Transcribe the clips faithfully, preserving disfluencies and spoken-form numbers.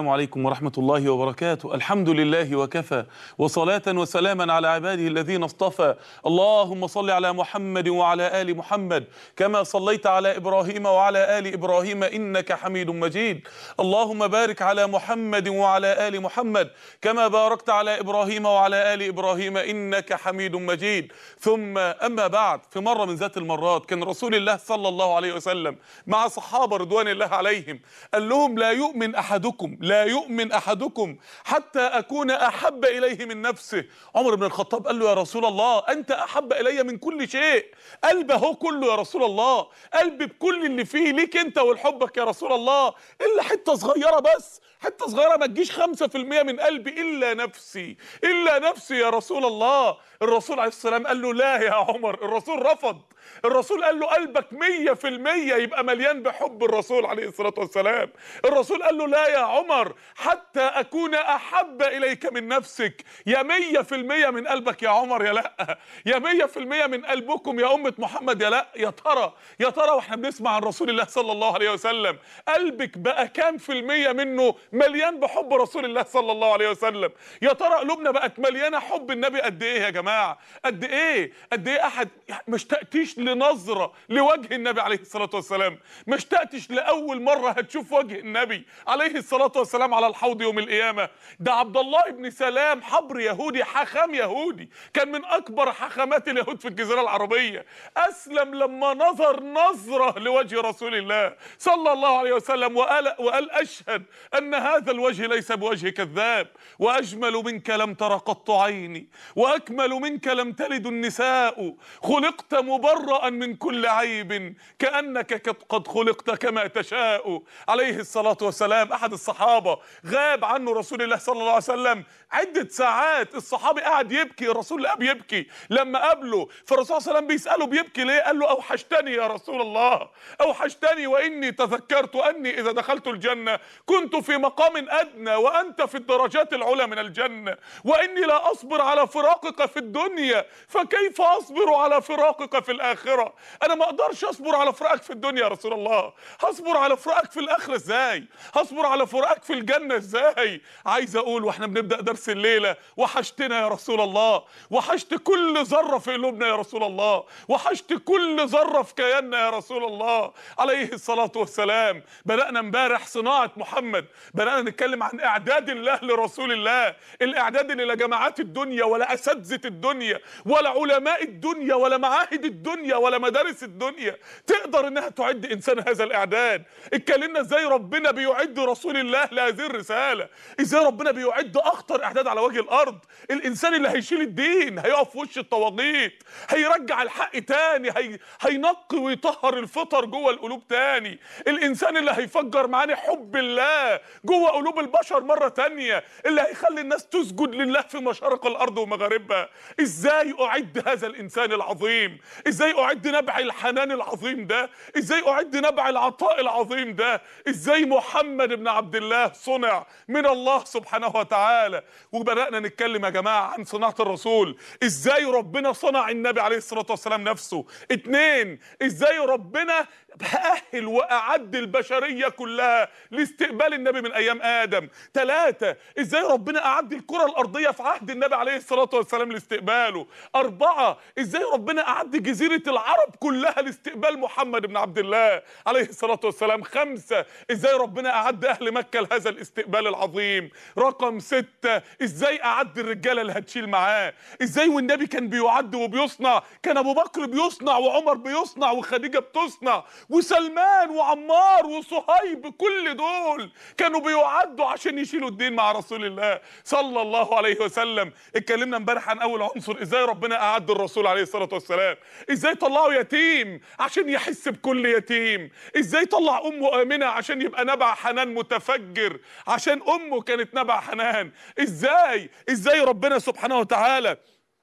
السلام عليكم ورحمة الله وبركاته. الحمد لله وكفى، وصلاة وسلاما على عباده الذين اصطفى. اللهم صل على محمد وعلى آل محمد كما صليت على إبراهيم وعلى آل إبراهيم إنك حميد مجيد. اللهم بارك على محمد وعلى آل محمد كما باركت على إبراهيم وعلى آل إبراهيم إنك حميد مجيد. ثم أما بعد، في مرة من ذات المرات كان رسول الله صلى الله عليه وسلم مع صحابة رضوان الله عليهم، قال لهم: لا يؤمن أحدكم لا يؤمن أحدكم حتى أكون أحب إليه من نفسه. عمر بن الخطاب قال له: يا رسول الله، أنت أحب إلي من كل شيء. قلبي هو كله يا رسول الله، قلبي بكل اللي فيه ليك أنت ولحبك يا رسول الله، إلا حتة صغيرة بس، حتة صغيرة ما تجيش خمسة في المية من قلبي، إلا نفسي إلا نفسي يا رسول الله. الرسول عليه السلام قال له: لا يا عمر. الرسول رفض. الرسول قال له: قلبك مية في المية يبقى مليان بحب الرسول عليه الصلاة والسلام. الرسول قال له: لا يا عمر، حتى أكون أحب إليك من نفسك. يا مية في المية من قلبك يا عمر يا لأ، يا مية في المية من قلبكم يا أمة محمد يا لأ. يا ترى يا ترى واحنا بنسمع عن رسول الله صلى الله عليه وسلم، قلبك بقى كام في المية منه مليان بحب رسول الله صلى الله عليه وسلم؟ يا ترى قلوبنا بقت مليانة حب النبي قد إيه يا جماعة؟ قد إيه قد إيه أحد ما اشتقتيش لنظرة لوجه النبي عليه الصلاة والسلام؟ ما اشتقتش لأول مرة هتشوف وجه النبي عليه الصلاة والسلام على الحوض يوم القيامة؟ ده عبد الله بن سلام، حبر يهودي، حاخام يهودي، كان من أكبر حاخامات اليهود في الجزيرة العربية، أسلم لما نظر نظرة لوجه رسول الله صلى الله عليه وسلم، وقال, وقال: أشهد أن هذا الوجه ليس بوجه كذاب، وأجمل منك لم تر قط عيني، وأكمل منك لم تلد النساء، خلقت مبرأ من كل عيب، كأنك قد خلقت كما تشاء. عليه الصلاة والسلام. أحد الصحابة غاب عنه رسول الله صلى الله عليه وسلم عدة ساعات، الصحابي قاعد يبكي، الرسول لقى بيبكي لما قابله، فالرسول صلى الله عليه وسلم بيسأله: بيبكي ليه؟ قال له: أوحشتني يا رسول الله، أوحشتني، وإني تذكرت أني إذا دخلت الجنة كنت في مقام أدنى وأنت في الدرجات العلى من الجنة، وإني لا أصبر على فراقك في الدنيا، فكيف أصبر على فراقك في الآخرة؟ أنا ما أقدرش أصبر على فراقك في الدنيا يا رسول الله، هصبر على فراقك في الآخرة إزاي؟ هصبر على فراقك في الجنة إزاي؟ عايز أقول وإحنا بنبدأ درس الليلة: وحشتنا يا رسول الله، وحشت كل ذرة في قلوبنا يا رسول الله، وحشت كل ذرة في كياننا يا رسول الله عليه الصلاة والسلام. بدأنا امبارح صناعة محمد، بدأنا نتكلم عن إعداد الله لرسول الله، الإعداد اللي لا جماعات الدنيا ولا أساتذة الدنيا ولا علماء الدنيا ولا معاهد الدنيا ولا مدارس الدنيا تقدر إنها تعد إنسان هذا الإعداد. اتكلمنا إزاي ربنا بيعد رسول الله لهذه الرسالة، إزاي ربنا بيعد أخطر إعداد على وجه الأرض، الإنسان اللي هيشيل الدين، هيقف في وش الطواغيت، هيرجع الحق تاني، هي... هينقي ويطهر الفطر جوه القلوب تاني، الإنسان اللي هيفجر معاني حب الله جوه قلوب البشر مرة تانية، اللي هيخلي الناس تسجد لله في مشارق الأرض ومغاربها. إزاي أعد هذا الإنسان العظيم؟ إزاي أعد نبع الحنان العظيم ده؟ إزاي أعد نبع العطاء العظيم ده؟ إزاي محمد بن عبد الله صنع من الله سبحانه وتعالى؟ وبدأنا نتكلم يا جماعة عن صناعة الرسول، إزاي ربنا صنع النبي عليه الصلاة والسلام نفسه. اتنين، إزاي ربنا أهل وأعد البشرية كلها لاستقبال النبي من أيام آدم. ثلاثة، إزاي ربنا أعد الكرة الأرضية في عهد النبي عليه الصلاة والسلام لاستقباله. أربعة، إزاي ربنا أعد جزيرة العرب كلها لاستقبال محمد بن عبد الله عليه الصلاة والسلام. خمسة، إزاي ربنا أعد أهل مكة لهذا الاستقبال العظيم. رقم ستة، إزاي أعد الرجالة اللي هتشيل معاه. إزاي والنبي كان بيعد وبيصنع، كان أبو بكر بيصنع وعمر بيصنع وخديجة بتصنع وسلمان وعمار وصهيب، كل دول كانوا بيعدوا عشان يشيلوا الدين مع رسول الله صلى الله عليه وسلم. اتكلمنا امبارح عن اول عنصر، ازاي ربنا اعد الرسول عليه الصلاة والسلام، ازاي طلعوا يتيم عشان يحس بكل يتيم، ازاي طلع امه امنة عشان يبقى نبع حنان متفجر عشان امه كانت نبع حنان، ازاي ازاي ربنا سبحانه وتعالى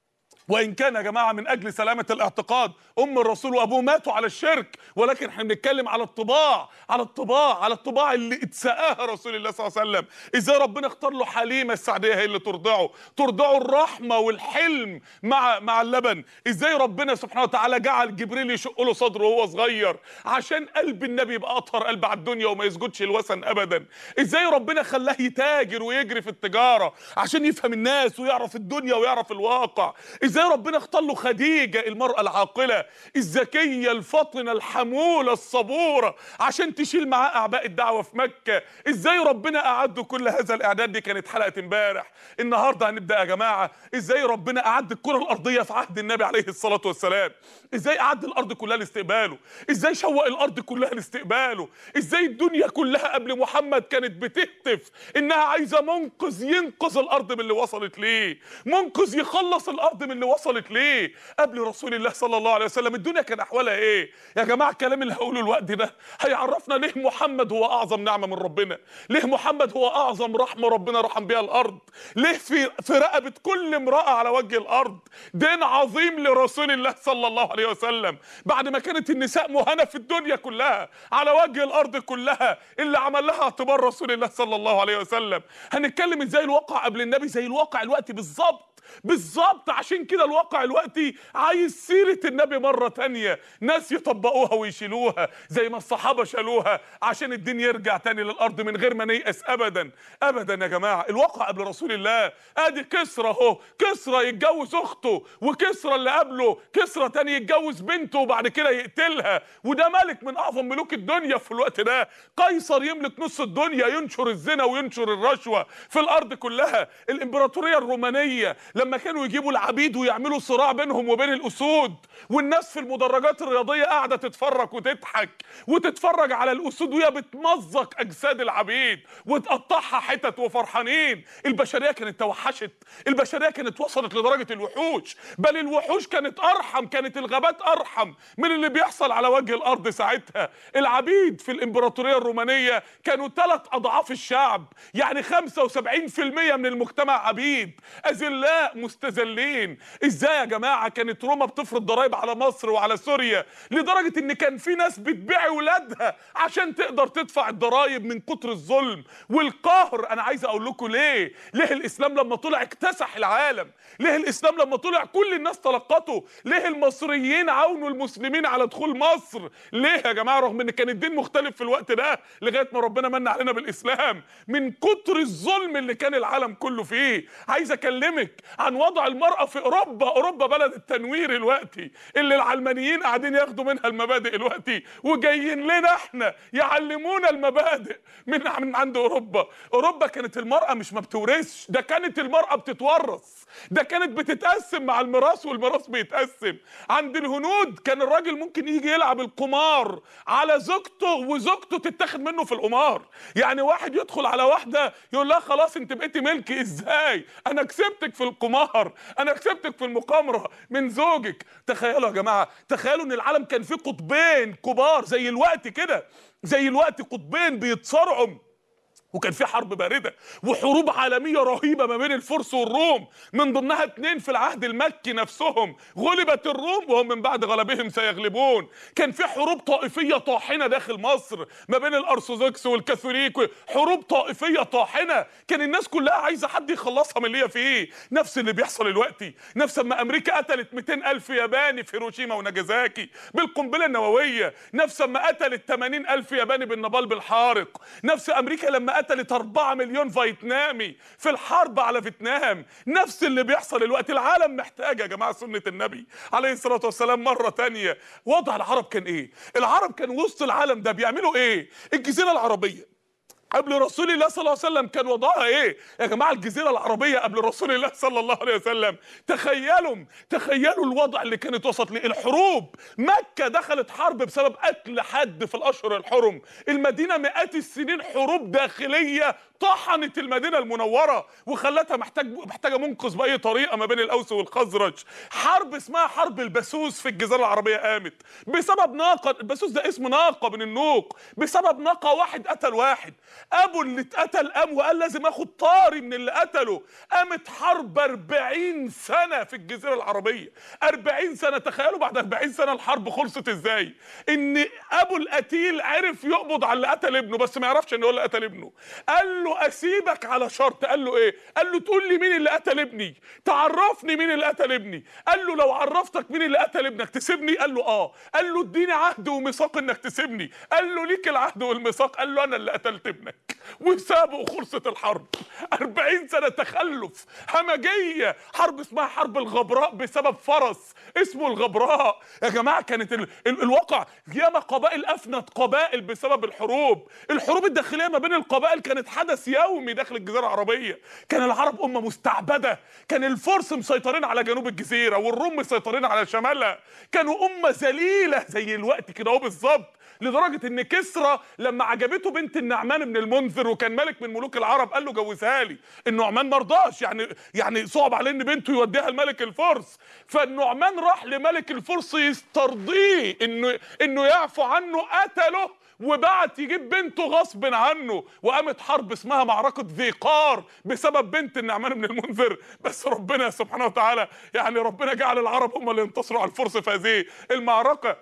وإن كان يا جماعة من أجل سلامة الاعتقاد أم الرسول وأبوه ماتوا على الشرك، ولكن احنا بنتكلم على الطباع، على الطباع على الطباع اللي اتسقاها رسول الله صلى الله عليه وسلم. إزاي ربنا اختار له حليمة السعدية هي اللي ترضعه، ترضعه الرحمة والحلم مع مع اللبن. إزاي ربنا سبحانه وتعالى جعل جبريل يشق له صدره وهو صغير عشان قلب النبي يبقى أطهر قلب على الدنيا وما يسجدش الوثن أبدا. إزاي ربنا خلاه يتاجر ويجري في التجارة عشان يفهم الناس ويعرف الدنيا ويعرف الواقع. إزاي ربنا اختار له خديجة المرأة العاقلة الذكية الفطنة الحمولة الصبورة عشان تشيل معاه أعباء الدعوة في مكة. إزاي ربنا أعد كل هذا الإعداد؟ دي كانت حلقة امبارح. النهاردة هنبدأ يا جماعة إزاي ربنا أعد الكرة الأرضية في عهد النبي عليه الصلاة والسلام. إزاي أعد الأرض كلها لاستقباله، إزاي شوق الأرض كلها لاستقباله، إزاي الدنيا كلها قبل محمد كانت بتهتف إنها عايزة منقذ ينقذ الأرض من اللي وصلت ليه، منقذ يخلص الأرض من اللي وصلت ليه. قبل رسول الله صلى الله عليه وسلم الدنيا كان أحوالها إيه؟ يا جماعة الكلام اللي هقوله الوقت ده هيعرفنا ليه محمد هو أعظم نعمة من ربنا، ليه محمد هو أعظم رحمة ربنا رحم بيها الأرض، ليه في في رقبة كل امرأة على وجه الأرض دين عظيم لرسول الله صلى الله عليه وسلم. بعد ما كانت النساء مهانة في الدنيا كلها على وجه الأرض كلها، اللي عمل لها اعتبار رسول الله صلى الله عليه وسلم. هنتكلم ازاي الواقع قبل النبي زي الواقع الوقتي بالظبط بالظبط. عشان كده الواقع الوقتي عايز سيرة النبي مرة تانية، ناس يطبقوها ويشيلوها زي ما الصحابة شالوها عشان الدين يرجع تاني للأرض من غير ما نيأس أبدا أبدا. يا جماعة الواقع قبل رسول الله ادي كسرى اهو، كسرى يتجوز أخته، وكسرى اللي قبله كسرى تاني يتجوز بنته وبعد كده يقتلها، وده ملك من أعظم ملوك الدنيا في الوقت ده. قيصر يملك نص الدنيا، ينشر الزنا وينشر الرشوة في الأرض كلها. الإمبراطورية الرومانية لما كانوا يجيبوا العبيد ويعملوا صراع بينهم وبين الأسود، والناس في المدرجات الرياضية قاعدة تتفرج وتضحك وتتفرج على الأسود وهي بتمزق أجساد العبيد وتقطعها حتت وفرحانين. البشرية كانت توحشت، البشرية كانت وصلت لدرجة الوحوش، بل الوحوش كانت أرحم، كانت الغابات أرحم من اللي بيحصل على وجه الأرض ساعتها. العبيد في الإمبراطورية الرومانية كانوا ثلاث أضعاف الشعب، يعني خمسة وسبعين في المية من المجتمع عبيد أذلاء مستذلين. ازاي يا جماعه كانت روما بتفرض ضرائب على مصر وعلى سوريا لدرجه ان كان في ناس بتبيع ولادها عشان تقدر تدفع الضرائب من كتر الظلم والقهر. انا عايز اقول لكم ليه ليه الاسلام لما طلع اكتسح العالم، ليه الاسلام لما طلع كل الناس تلقته، ليه المصريين عاونوا المسلمين على دخول مصر. ليه يا جماعه رغم ان كان الدين مختلف في الوقت ده لغايه ما ربنا من علينا بالاسلام؟ من كتر الظلم اللي كان العالم كله فيه. عايز اكلمك عن وضع المرأة في أوروبا. أوروبا بلد التنوير الوقتي اللي العلمانيين قاعدين ياخدوا منها المبادئ الوقتي، وجايين لنا احنا يعلمونا المبادئ من من عند أوروبا. أوروبا كانت المرأة مش ما بتورثش، ده كانت المرأة بتتورث، ده كانت بتتقسم مع الميراث والميراث بيتقسم. عند الهنود كان الراجل ممكن يجي يلعب القمار على زوجته وزوجته تتاخد منه في القمار. يعني واحد يدخل على واحدة يقول لها خلاص انت بقيتي ملكي. ازاي؟ انا كسبتك في القمار، انا كسبتك في المقامرة من زوجك. تخيلوا يا جماعة، تخيلوا ان العالم كان فيه قطبين كبار زي الوقت كده، زي الوقت قطبين بيتصارعوا، وكان في حرب باردة وحروب عالمية رهيبة ما بين الفرس والروم، من ضمنها اتنين في العهد المكي نفسهم. غلبت الروم وهم من بعد غلبهم سيغلبون. كان في حروب طائفية طاحنة داخل مصر ما بين الأرثوذكس والكاثوليك، حروب طائفية طاحنة كان الناس كلها عايزة حد يخلصها من اللي هي فيه. نفس اللي بيحصل دلوقتي، نفس ما أمريكا قتلت مئتين ألف ياباني في هيروشيما وناجازاكي بالقنبلة النووية، نفس ما قتلت ثمانين ألف ياباني بالنابالم الحارق، نفس أمريكا لما قتلت أربعة مليون فيتنامي في الحرب على فيتنام. نفس اللي بيحصل الوقت. العالم محتاج يا جماعة سنة النبي عليه الصلاة والسلام مرة تانية. وضع العرب كان ايه؟ العرب كان وسط العالم ده بيعملوا ايه؟ الجزيرة العربية قبل رسول الله صلى الله عليه وسلم كان وضعها ايه؟ يا جماعه الجزيره العربيه قبل رسول الله صلى الله عليه وسلم، تخيلوا تخيلوا الوضع اللي كانت وصلت ليه. الحروب، مكه دخلت حرب بسبب قتل حد في الاشهر الحرم، المدينه مئات السنين حروب داخليه طحنت المدينه المنوره وخلتها محتاج محتاجه منقذ باي طريقه ما بين الاوس والخزرج. حرب اسمها حرب البسوس في الجزيره العربيه قامت بسبب ناقه. البسوس ده اسم ناقه من النوق، بسبب ناقه واحد قتل واحد. ابو اللي اتقتل قام وقال لازم اخد طاري من اللي قتله. قامت حرب أربعين سنه في الجزيره العربيه. أربعين سنه. تخيلوا بعد أربعين سنه الحرب خلصت ازاي؟ ان ابو القتيل عرف يقبض على اللي قتل ابنه، بس ما يعرفش ان هو اللي قتل ابنه. قال له اسيبك على شرط. قال له ايه؟ قال له تقول لي مين اللي قتل ابني، تعرفني مين اللي قتل ابني. قال له لو عرفتك مين اللي قتل ابنك تسيبني؟ قال له اه. قال له اديني عهد وميثاق انك تسيبني. قال له ليك العهد والميثاق. قال له انا اللي قتلت ابنك، وسابه وخلصت الحرب. أربعين سنه تخلف، همجيه. حرب اسمها حرب الغبراء بسبب فرس اسمه الغبراء. يا جماعه كانت ال... ال... الواقع ياما قبائل افنت قبائل بسبب الحروب. الحروب الداخليه ما بين القبائل كانت حدث يومي داخل الجزيره العربيه. كان العرب امه مستعبده. كان الفرس مسيطرين على جنوب الجزيره والروم مسيطرين على شمالها. كانوا امه ذليله زي الوقت كده اهو بالظبط، لدرجه ان كسرى لما عجبته بنت النعمان بن المنذر وكان ملك من ملوك العرب قال له جوزها لي. النعمان ما رضاش، يعني يعني صعب عليه ان بنته يوديها لملك الفرس. فالنعمان راح لملك الفرس يسترضيه انه انه يعفو عنه، قتله وبعت يجيب بنته غصب عنه. وقامت حرب اسمها معركة ذي قار بسبب بنت النعمان بن المنذر. بس ربنا سبحانه وتعالى يعني ربنا جعل العرب هم اللي انتصروا على الفرس في هذه المعركة.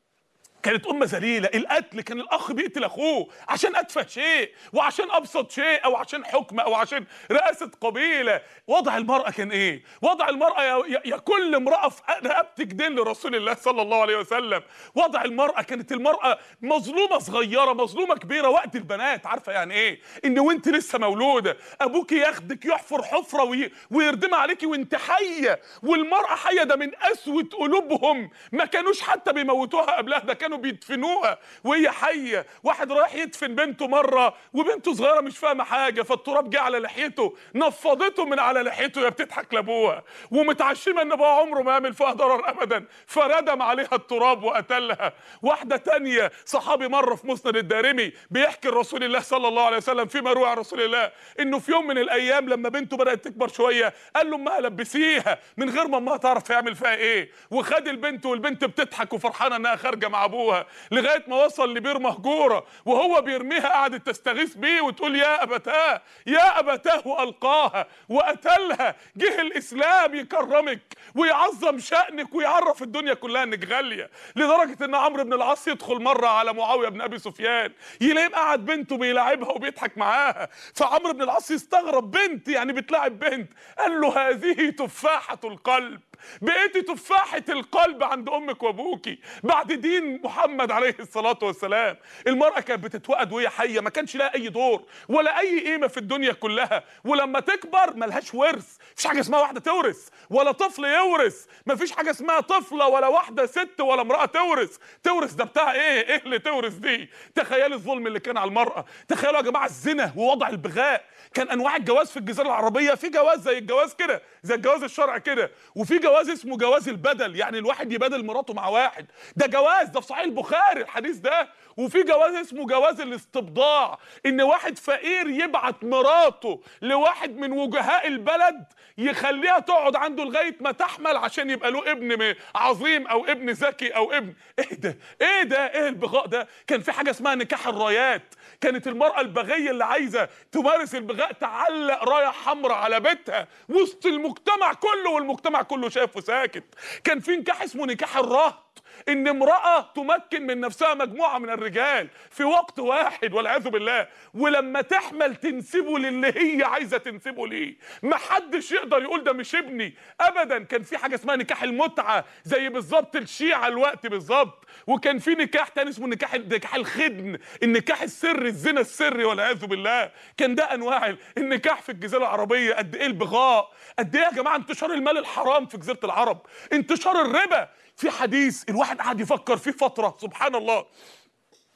كانت أمة ذليلة. القتل كان الأخ بيقتل أخوه عشان أتفه شيء وعشان أبسط شيء أو عشان حكم أو عشان رئاسة قبيلة. وضع المرأة كان إيه؟ وضع المرأة يا, يا كل امرأة في رقبتك دين لرسول الله صلى الله عليه وسلم. وضع المرأة كانت المرأة مظلومة صغيرة مظلومة كبيرة. وقت البنات عارفة يعني إيه؟ إن وأنت لسه مولودة أبوك ياخدك يحفر حفرة وي... ويردمها عليكي وأنت حية، والمرأة حية. ده من أسود قلوبهم، ما كانوش حتى بيموتوها قبلها، ده كانوا بيدفنوها وهي حيه. واحد رايح يدفن بنته مره وبنته صغيره مش فاهمه حاجه، فالتراب جه على لحيته نفضته من على لحيته. يا بتضحك لابوها ومتعشمه ان ابوها عمره ما يعمل فيها ضرر ابدا، فردم عليها التراب وقتلها. واحده تانية صحابي مره في مسند الدارمي بيحكي لرسول الله صلى الله عليه وسلم فيما روى عن رسول الله انه في يوم من الايام لما بنته بدات تكبر شويه قال له امها لبسيها من غير ما امها تعرف يعمل فيها ايه. وخد البنت والبنت بتضحك وفرحانه انها خارجه مع ابوها لغايه ما وصل لبير مهجوره، وهو بيرميها قعدت تستغيث بيه وتقول يا ابتاه يا ابتاه، والقاها وقتلها. جه الاسلام يكرمك ويعظم شانك ويعرف الدنيا كلها انك غاليه، لدرجه ان عمرو بن العاص يدخل مره على معاويه بن ابي سفيان يلاقيه قاعد بنته بيلاعبها وبيضحك معاها. فعمرو بن العاص يستغرب، بنت يعني بتلاعب بنت؟ قال له هذه تفاحه القلب، بقيتي تفاحة القلب عند امك وابوكي بعد دين محمد عليه الصلاة والسلام. المرأة كانت بتتوقد وهي حية، ما كانش لها اي دور ولا اي قيمة في الدنيا كلها، ولما تكبر ملهاش ورث. مفيش حاجة اسمها واحدة تورث ولا طفل يورث، مفيش حاجة اسمها طفلة ولا واحدة ست ولا امرأة تورث. تورث ده بتاع ايه؟ ايه اللي تورث دي؟ تخيلوا الظلم اللي كان على المرأة. تخيلوا يا جماعة الزنا ووضع البغاء. كان انواع الجواز في الجزيره العربيه، في جواز زي الجواز كده زي الجواز الشرعي كده، وفي جواز اسمه جواز البدل، يعني الواحد يبادل مراته مع واحد، ده جواز، ده في صحيح البخاري الحديث ده. وفي جواز اسمه جواز الاستبضاع، ان واحد فقير يبعت مراته لواحد من وجهاء البلد يخليها تقعد عنده لغايه ما تحمل عشان يبقى له ابن عظيم او ابن ذكي او ابن ايه ده ايه ده ايه البغاء ده. كان في حاجه اسمها نكاح الرايات، كانت المراه البغيه اللي عايزه تمارس البغاء تعلق رايه حمراء على بيتها وسط المجتمع كله والمجتمع كله شايف وساكت. كان في نكاح اسمه نكاح الرهط، ان امرأة تمكن من نفسها مجموعة من الرجال في وقت واحد والعياذ بالله، ولما تحمل تنسبه للي هي عايزة تنسبه ليه. محدش يقدر يقول ده مش ابني ابدا. كان في حاجة اسمها نكاح المتعة زي بالظبط الشيعة الوقت بالظبط. وكان في نكاح تاني اسمه نكاح نكاح الخدن، النكاح السري، الزنا السري والعياذ بالله. كان ده انواع النكاح في الجزيرة العربية. قد ايه البغاء، قد ايه يا جماعة انتشار المال الحرام في جزيرة العرب، انتشار الربا. في حديث الواحد قاعد يفكر فيه فترة سبحان الله،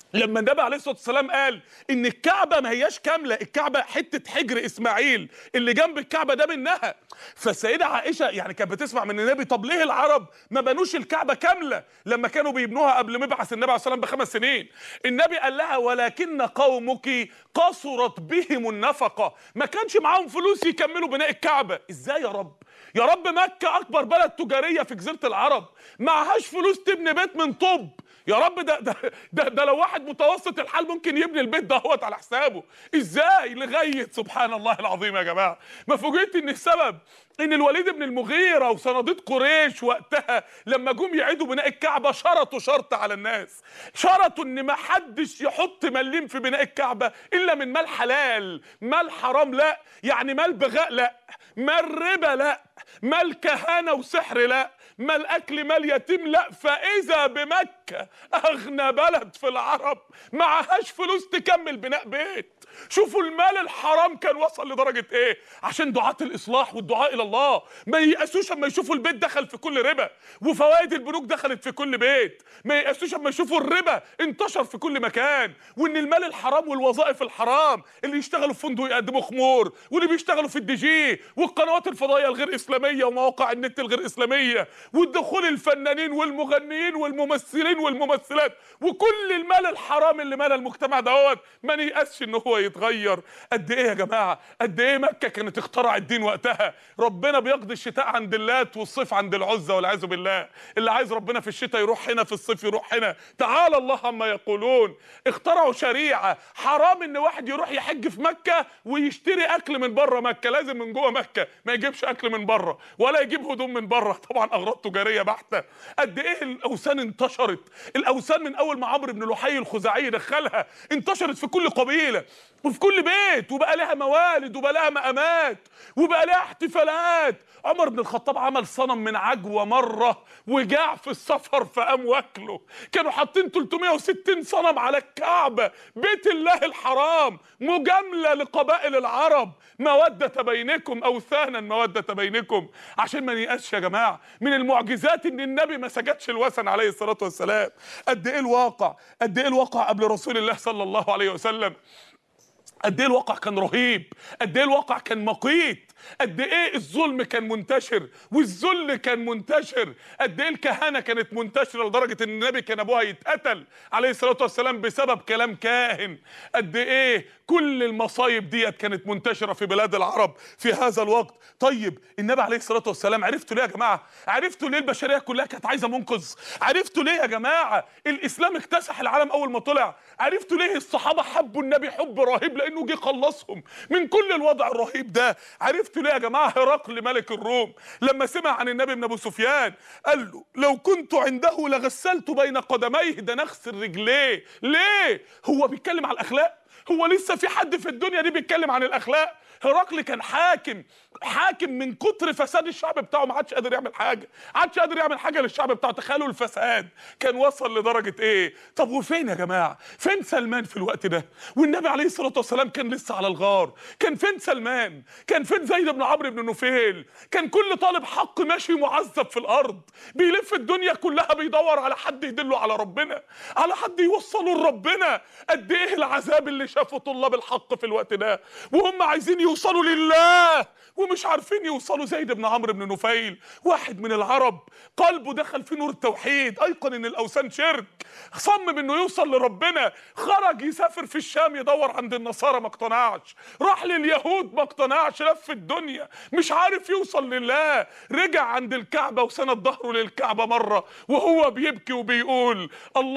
لما النبي عليه الصلاه والسلام قال ان الكعبه ما هياش كامله، الكعبه حته حجر اسماعيل اللي جنب الكعبه ده منها. فالسيده عائشه يعني كانت بتسمع من النبي طب ليه العرب ما بنوش الكعبه كامله لما كانوا بيبنوها قبل ما يبعث النبي عليه الصلاه والسلام بخمس سنين؟ النبي قال لها ولكن قومك قصرت بهم النفقه، ما كانش معاهم فلوس يكملوا بناء الكعبه. ازاي يا رب؟ يا رب مكه اكبر بلد تجاريه في جزيره العرب معهاش فلوس تبني بيت من طوب. يا رب ده ده ده, ده لو واحد متوسط الحال ممكن يبني البيت ده هوت على حسابه. ازاي؟ لغايه سبحان الله العظيم يا جماعه ما فوجئت ان السبب ان الوليد بن المغيره وصناديد قريش وقتها لما جم يعيدوا بناء الكعبه شرطوا شرط على الناس، شرطوا ان ما حدش يحط مليم في بناء الكعبه الا من مال حلال، مال حرام لا، يعني مال بغاء لا، مال ربا لا، مال كهانه وسحر لا، مال اكل مال يتيم لا. فاذا بمكه اغنى بلد في العرب معهاش فلوس تكمل بناء بيت. شوفوا المال الحرام كان وصل لدرجه ايه، عشان دعاة الاصلاح والدعاء الى الله ما ييأسوش اما يشوفوا البيت دخل في كل ربا وفوائد البنوك دخلت في كل بيت، ما ييأسوش اما يشوفوا الربا انتشر في كل مكان، وان المال الحرام والوظائف الحرام اللي يشتغلوا في فندق يقدموا خمور، واللي بيشتغلوا في الدي جي والقنوات الفضائيه الغير اسلاميه ومواقع النت الغير اسلاميه، والدخول الفنانين والمغنيين والممثلين والممثلات، وكل المال الحرام اللي مال المجتمع دوت ما نيأسش ان هو يتغير. قد ايه يا جماعه، قد ايه مكه كانت اخترع الدين وقتها. ربنا بيقضي الشتاء عند اللات والصيف عند العزى والعياذ بالله. اللي عايز ربنا في الشتاء يروح هنا، في الصيف يروح هنا. تعالى الله عما يقولون. اخترعوا شريعه حرام ان واحد يروح يحج في مكه ويشتري اكل من بره مكه، لازم من جوه مكه، ما يجيبش اكل من بره ولا يجيب هدوم من بره، طبعا اغراض تجاريه بحته. قد ايه الاوثان انتشرت، الاوثان من اول ما عمرو بن لحي الخزاعي دخلها انتشرت في كل قبيله وفي كل بيت، وبقى لها موالد وبقى لها مقامات وبقى لها احتفالات. عمر بن الخطاب عمل صنم من عجوه مره وجاع في السفر فقام واكله. كانوا حاطين ثلاثمائة وستين صنم على الكعبه، بيت الله الحرام، مجامله لقبائل العرب، موده بينكم، اوثانا موده بينكم. عشان ما نيأسش يا جماعه من المعجزات ان النبي ما سجدش الوثن عليه الصلاه والسلام. قد ايه الواقع، قد ايه الواقع قبل رسول الله صلى الله عليه وسلم. قد ايه الواقع كان رهيب، قد ايه الواقع كان مقيت، قد ايه الظلم كان منتشر والذل كان منتشر، قد ايه الكهانه كانت منتشره لدرجه ان النبي كان ابوها يتقتل عليه الصلاه والسلام بسبب كلام كاهن. قد ايه كل المصايب ديت كانت منتشره في بلاد العرب في هذا الوقت. طيب النبي عليه الصلاه والسلام عرفتوا ليه يا جماعه؟ عرفتوا ليه البشريه كلها كانت عايزه منقذ؟ عرفتوا ليه يا جماعه الاسلام اكتسح العالم اول ما طلع؟ عرفتوا ليه الصحابه حبوا النبي حب رهيب لانه جه خلصهم من كل الوضع الرهيب ده؟ عرفتوا ليه يا جماعه هرقل ملك الروم لما سمع عن النبي بن ابو سفيان قال له لو كنت عنده لغسلت بين قدميه، ده نغسل رجليه؟ ليه؟ هو بيتكلم عن الاخلاق؟ هو لسه في حد في الدنيا دي بيتكلم عن الاخلاق؟ هرقل كان حاكم، حاكم من كتر فساد الشعب بتاعه ما عادش قادر يعمل حاجه، ما عادش قادر يعمل حاجه للشعب بتاعه. تخيلوا الفساد كان وصل لدرجه ايه. طب وفين يا جماعه؟ فين سلمان في الوقت ده؟ والنبي عليه الصلاه والسلام كان لسه على الغار. كان فين سلمان؟ كان فين زيد بن عمرو بن نفيل؟ كان كل طالب حق ماشي معذب في الارض بيلف الدنيا كلها بيدور على حد يدله على ربنا، على حد يوصله لربنا. قد ايه العذاب اللي شافه طلاب الحق في الوقت ده وهم عايزين يوصلوا لله ومش عارفين يوصلوا. زيد بن عمرو بن نفيل واحد من العرب قلبه دخل في نور التوحيد، ايقن ان الاوثان شرك، صمم انه يوصل لربنا. خرج يسافر في الشام يدور عند النصارى ما اقتنعش، راح لليهود ما اقتنعش، لف الدنيا مش عارف يوصل لله. رجع عند الكعبه وسند ظهره للكعبه مره وهو بيبكي وبيقول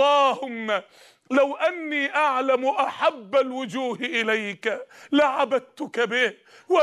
اللهم لو أني أعلم أحب الوجوه إليك لعبدتك به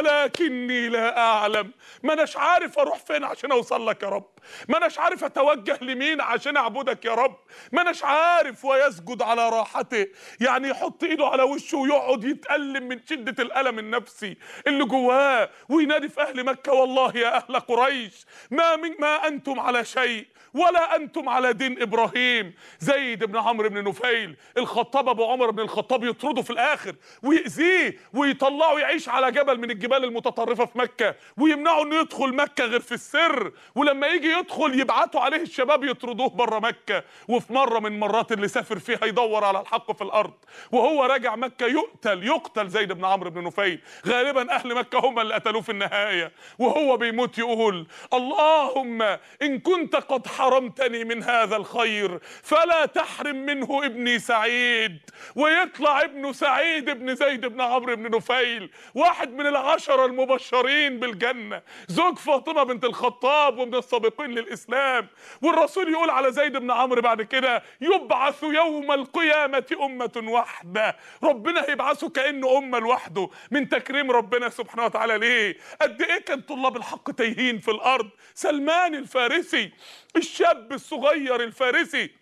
ولكني لا أعلم. ما أناش عارف أروح فين عشان أوصل لك يا رب، ما أناش عارف أتوجه لمين عشان أعبدك يا رب، ما أناش عارف. ويسجد على راحته، يعني يحط إيده على وشه ويقعد يتألم من شدة الألم النفسي اللي جواه وينادي في أهل مكة والله يا أهل قريش ما, من ما أنتم على شيء ولا أنتم على دين إبراهيم. زيد بن عمرو بن نفيل الخطاب ابو عمر بن الخطاب يطرده في الاخر ويأذيه ويطلعه يعيش على جبل من الجبال المتطرفه في مكه ويمنعه انه يدخل مكه غير في السر، ولما يجي يدخل يبعتوا عليه الشباب يطردوه بره مكه. وفي مره من مرات اللي سافر فيها يدور على الحق في الارض وهو راجع مكه يقتل يقتل زيد بن عمرو بن نفيل. غالبا اهل مكه هم اللي قتلوه في النهايه. وهو بيموت يقول اللهم ان كنت قد حرمتني من هذا الخير فلا تحرم منه ابني سعيد. ويطلع ابنه سعيد ابن زيد بن عمرو بن نفيل واحد من العشرة المبشرين بالجنة، زوج فاطمة بنت الخطاب ومن السابقين للإسلام. والرسول يقول على زيد بن عمرو بعد كده يبعث يوم القيامة أمة واحدة. ربنا هيبعثه كأنه أمة لوحده من تكريم ربنا سبحانه وتعالى. ليه؟ قد إيه كان طلاب الحق تايهين في الأرض. سلمان الفارسي الشاب الصغير الفارسي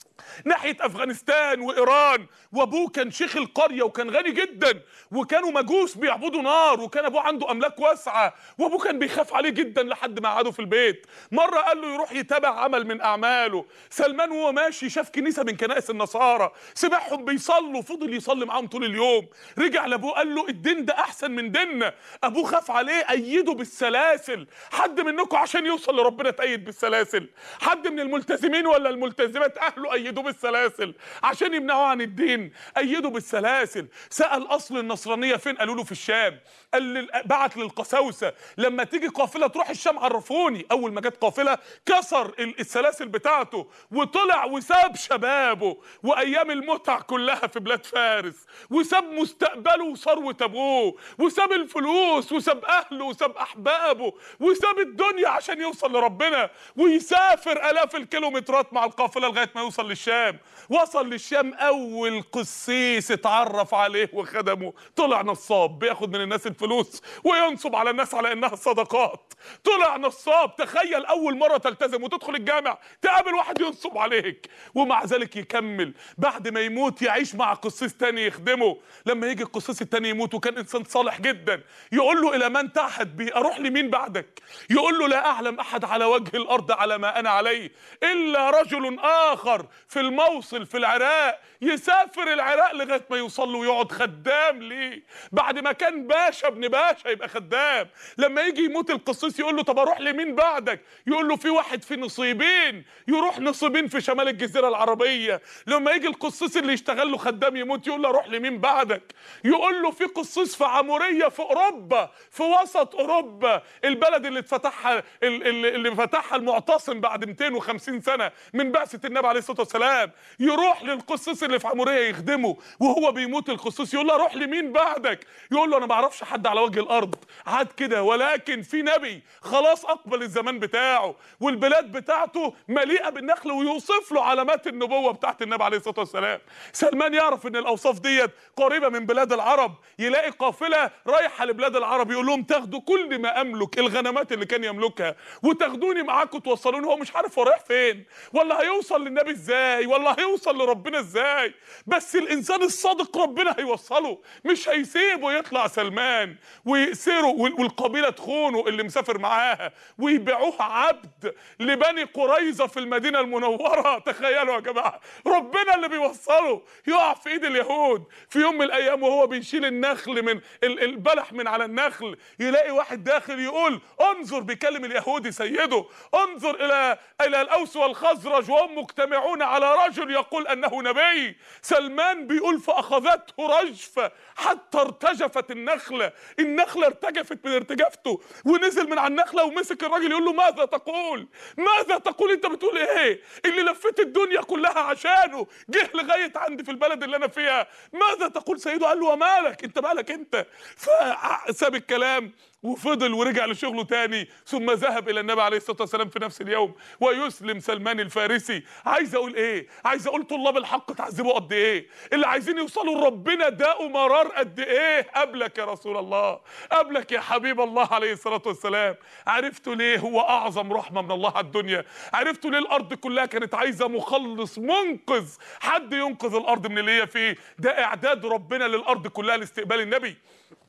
ناحية أفغانستان وإيران، وأبوه كان شيخ القرية وكان غني جدا وكانوا مجوس بيعبدوا نار وكان أبوه عنده أملاك واسعة وأبوه كان بيخاف عليه جدا لحد ما قعدوا في البيت. مرة قال له يروح يتابع عمل من أعماله. سلمان وهو ماشي شاف كنيسة من كنائس النصارى سمعهم بيصلوا فضل يصلي معاهم طول اليوم. رجع لأبوه قال له الدين ده أحسن من ديننا. أبوه خاف عليه أيده بالسلاسل. حد منكم عشان يوصل لربنا تأيد بالسلاسل؟ حد من الملتزمين ولا الملتزمات أهله أيدوه بالسلاسل عشان يمنعوه عن الدين؟ أيدوا بالسلاسل. سأل أصل النصرانية فين؟ قالوا له في الشام. قال بعت للقساوسة لما تيجي قافلة تروح الشام عرفوني. أول ما جت قافلة كسر السلاسل بتاعته وطلع وساب شبابه وأيام المتع كلها في بلاد فارس وساب مستقبله وثروة أبوه وساب الفلوس وساب أهله وساب أحبابه وساب الدنيا عشان يوصل لربنا ويسافر آلاف الكيلومترات مع القافلة لغاية ما يوصل للشام. وصل للشام أول قسيس اتعرف عليه وخدمه طلع نصاب بياخد من الناس الفلوس وينصب على الناس على إنها صدقات. طلع نصاب. تخيل أول مرة تلتزم وتدخل الجامع تقابل واحد ينصب عليك ومع ذلك يكمل بعد ما يموت يعيش مع قسيس تاني يخدمه. لما يجي القسيس التاني يموت وكان إنسان صالح جدا يقول له إلى من تعهد بي؟ أروح لمين بعدك؟ يقول له لا أعلم أحد على وجه الأرض على ما أنا عليه إلا رجل آخر في الموصل في العراق. يسافر العراق لغايه ما يوصل له ويقعد خدام ليه بعد ما كان باشا ابن باشا يبقى خدام. لما يجي يموت القسيس يقول له طب اروح لمين بعدك؟ يقول له في واحد في نصيبين يروح نصيبين في شمال الجزيره العربيه. لما يجي القسيس اللي يشتغل له خدام يموت يقول له اروح لمين بعدك؟ يقول له في قسيس في عموريه في اوروبا في وسط اوروبا البلد اللي اتفتحها اللي, اللي فتحها المعتصم بعد مئتين وخمسين سنه من بعثه النبي عليه الصلاه والسلام. يروح للقسيس اللي في عموريه يخدمه وهو بيموت القسيس يقول له اروح لمين بعدك؟ يقول له انا ما اعرفش حد على وجه الارض عاد كده ولكن في نبي خلاص اقبل الزمان بتاعه والبلاد بتاعته مليئه بالنخل ويوصف له علامات النبوه بتاعت النبي عليه الصلاه والسلام. سلمان يعرف ان الاوصاف ديت قريبه من بلاد العرب. يلاقي قافله رايحه لبلاد العرب يقول لهم تاخدوا كل ما املك الغنمات اللي كان يملكها وتاخدوني معاكم توصلوني. هو مش عارف هو رايح فين ولا هيوصل للنبي ازاي ولا هيوصل لربنا ازاي. بس الانسان الصادق ربنا هيوصله مش هيسيبه يطلع سلمان ويأسره والقبيله تخونه اللي مسافر معاها ويبيعوه عبد لبني قريظه في المدينه المنوره. تخيلوا يا جماعه ربنا اللي بيوصله يقع في ايد اليهود. في يوم من الايام وهو بيشيل النخل من البلح من على النخل يلاقي واحد داخل يقول انظر بيكلم اليهودي سيده انظر الى الى الاوس والخزرج وهم مجتمعون على رجل يقول انه نبي. سلمان بيقول فاخذته رجفه حتى ارتجفت النخله. النخله ارتجفت من ارتجافته ونزل من على النخله ومسك الراجل يقول له ماذا تقول؟ ماذا تقول؟ انت بتقول ايه؟ اللي لفت الدنيا كلها عشانه جه لغايه عندي في البلد اللي انا فيها. ماذا تقول سيده؟ قال له ومالك انت مالك انت؟ فساب الكلام وفضل ورجع لشغله تاني ثم ذهب الى النبي عليه الصلاه والسلام في نفس اليوم ويسلم سلمان الفارسي. عايز اقول ايه؟ عايز اقول طلاب الحق تعذبوا قد ايه؟ اللي عايزين يوصلوا لربنا داقوا مرار قد ايه؟ قبلك يا رسول الله قبلك يا حبيب الله عليه الصلاه والسلام. عرفتوا ليه هو اعظم رحمه من الله على الدنيا؟ عرفتوا ليه الارض كلها كانت عايزه مخلص منقذ حد ينقذ الارض من اللي هي فيه؟ ده اعداد ربنا للارض كلها لاستقبال النبي.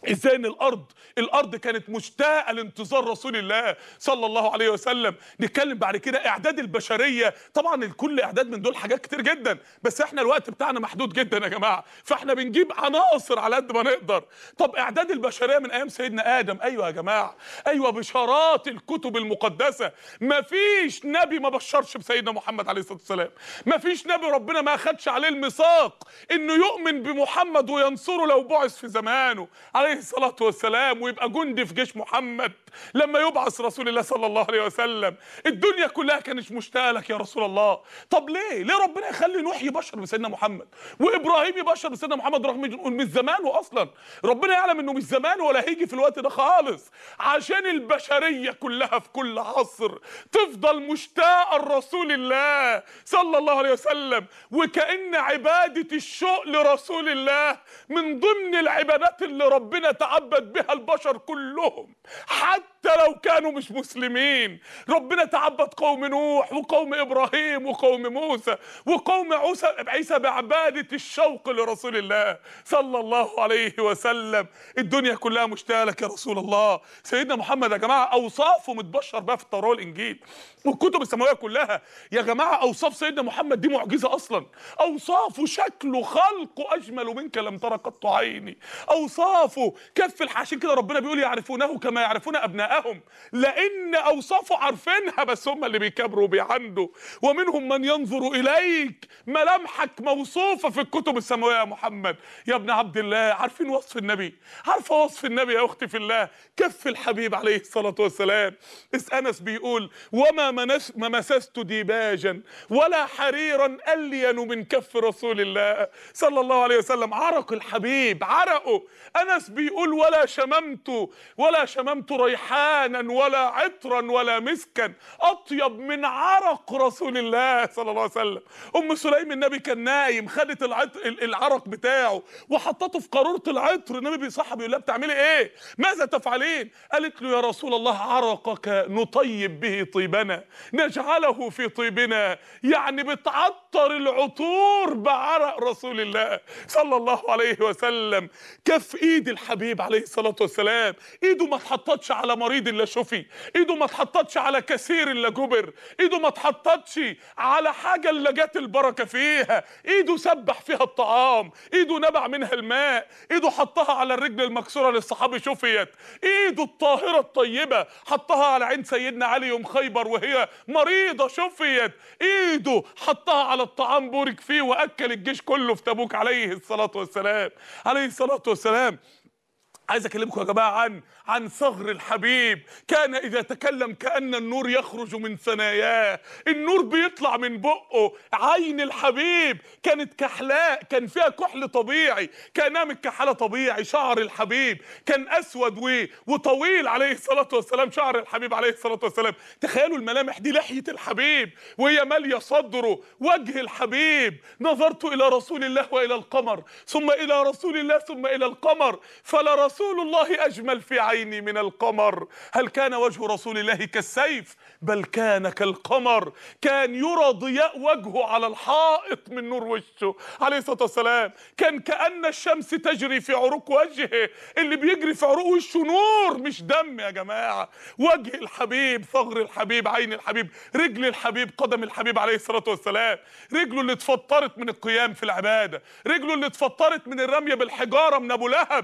ازاي ان الارض الارض كانت مشتاقه لانتظار رسول الله صلى الله عليه وسلم. نتكلم بعد كده اعداد البشريه، طبعا الكل اعداد من دول حاجات كتير جدا، بس احنا الوقت بتاعنا محدود جدا يا جماعه، فاحنا بنجيب عناصر على قد ما نقدر. طب اعداد البشريه من ايام سيدنا ادم، ايوه يا جماعه، ايوه بشارات الكتب المقدسه. مفيش نبي ما بشرش بسيدنا محمد عليه الصلاه والسلام، مفيش نبي ربنا ما اخدش عليه الميثاق انه يؤمن بمحمد وينصره لو بعث في زمانه عليه الصلاة والسلام، ويبقى جندي في جيش محمد لما يبعث رسول الله صلى الله عليه وسلم. الدنيا كلها كانت مشتاقة لك يا رسول الله. طب ليه؟ ليه ربنا يخلي نوح يبشر بسيدنا محمد وإبراهيم يبشر بسيدنا محمد رغم إنه مش زمانه أصلا؟ ربنا يعلم إنه مش زمانه ولا هيجي في الوقت ده خالص، عشان البشرية كلها في كل عصر تفضل مشتاقة لرسول الله صلى الله عليه وسلم. وكأن عبادة الشوق لرسول الله من ضمن العبادات اللي ربنا تعبد بها البشر كلهم، حتى لو كانوا مش مسلمين. ربنا تعبد قوم نوح وقوم ابراهيم وقوم موسى وقوم عيسى بعبادة الشوق لرسول الله صلى الله عليه وسلم. الدنيا كلها مشتاقة لك يا رسول الله. سيدنا محمد يا جماعة اوصافه متبشر بها في التوراة والانجيل والكتب السماوية كلها. يا جماعة اوصاف سيدنا محمد دي معجزة اصلا. اوصافه شكله خلقه اجمل منك لم تر قط عيني. اوصافه كف الحاشين كده ربنا بيقول يعرفونه كما يعرفون ابنائهم، لان اوصافه عارفينها بس هم اللي بيكبروا بيعندوا. ومنهم من ينظر اليك، ملامحك موصوفه في الكتب السماويه يا محمد يا ابن عبد الله. عارفين وصف النبي؟ عارفه وصف النبي يا اختي في الله؟ كف الحبيب عليه الصلاه والسلام. انس بيقول وما ما مسست ديباجا ولا حريرا الين من كف رسول الله صلى الله عليه وسلم. عرق الحبيب عرقه. انس بيقول ولا شممت ولا شممت ريحانا ولا عطرا ولا مسكا اطيب من عرق رسول الله صلى الله عليه وسلم. ام سليم النبي كان نايم، خدت العطر العرق بتاعه وحطته في قاروره العطر. النبي بيصحى بيقول لها بتعملي ايه؟ ماذا تفعلين؟ قالت له يا رسول الله عرقك نطيب به طيبنا نجعله في طيبنا. يعني بتعطر العطور بعرق رسول الله صلى الله عليه وسلم. كف ايد الحبيب عليه الصلاة والسلام، ايده ما اتحطتش على مريض الا شفي، ايده ما اتحطتش على كثير الا جبر، ايده ما اتحطتش على حاجة الا جت البركة فيها، ايده سبح فيها الطعام، ايده نبع منها الماء، ايده حطها على الرجل المكسورة للصحابي شفيت، ايده الطاهرة الطيبة حطها على عين سيدنا علي يوم خيبر وهي مريضة شفيت، ايده حطها على الطعام بورك فيه واكل الجيش كله في تبوك عليه الصلاة والسلام عليه الصلاة والسلام. عايز اكلمكم يا جماعه عن عن صغر الحبيب. كان اذا تكلم كأن النور يخرج من ثناياه، النور بيطلع من بقه. عين الحبيب كانت كحلاء، كان فيها كحل طبيعي، كانها متكحله طبيعي. شعر الحبيب كان اسود و... وطويل عليه الصلاه والسلام. شعر الحبيب عليه الصلاه والسلام، تخيلوا الملامح دي، لحيه الحبيب وهي ماليه صدره. وجه الحبيب، نظرت الى رسول الله والى القمر ثم الى رسول الله ثم الى القمر فلا رسول الله أجمل في عيني من القمر. هل كان وجه رسول الله كالسيف؟ بل كان كالقمر. كان يرى ضياء وجهه على الحائط من نور وشه عليه الصلاة والسلام. كان كأن الشمس تجري في عروق وجهه، اللي بيجري في عروق وشه نور مش دم يا جماعة. وجه الحبيب، ثغر الحبيب، عين الحبيب، رجل الحبيب، قدم الحبيب عليه الصلاة والسلام. رجله اللي اتفطرت من القيام في العبادة، رجله اللي اتفطرت من الرمية بالحجارة من أبو لهب